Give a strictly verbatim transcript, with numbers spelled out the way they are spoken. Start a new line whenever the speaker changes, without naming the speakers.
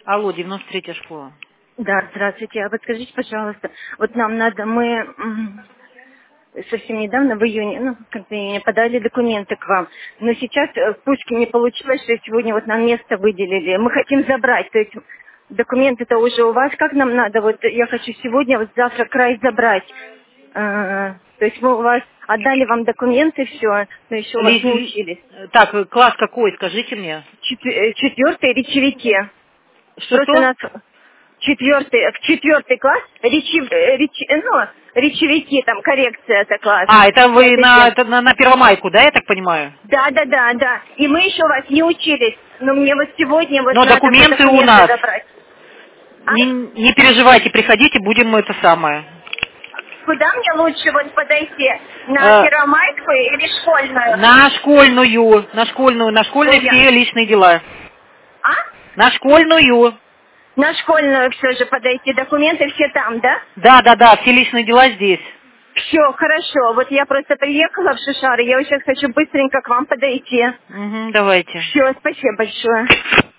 Алло, девяносто третья школа.
Да, здравствуйте. А вот скажите, пожалуйста, вот нам надо, мы м, совсем недавно, в июне, ну, как в июне, подали документы к вам. Но сейчас э, в Пушкине не получилось, что сегодня вот нам место выделили. Мы хотим забрать, то есть документы-то уже у вас. Как нам надо? Вот я хочу сегодня, вот завтра край забрать. А, то есть мы у вас отдали вам документы, все, но еще у вас
Ли-
не
ли-
учились.
Так, э, класс какой, скажите мне.
Четвертый речевики. Просто
Что-что?
нас четвертый, в четвертый класс речи, э, речи- э, ну, речевики, там коррекция это класс.
А, это вы
Пятый
на,
Д.
это на, на Первомайку, да, я так понимаю?
Да, да, да, да. И мы еще у вас не учились. Но мне вот сегодня вот
Но
надо вот
документы у
документы
нас.
забрать. А?
Не, не переживайте, приходите, будем это самое.
Куда мне лучше вот подойти? На
Э,
Первомайку или школьную?
на школьную, на школьную, на
Ой,
школьные
я-
все личные дела.
А?
На школьную.
На школьную все же подойти. Документы все там, да?
Да, да, да, все личные дела здесь.
Все, хорошо. Вот я просто приехала в Шишары. Я вот сейчас хочу быстренько к вам подойти.
Угу, давайте.
Все, спасибо большое.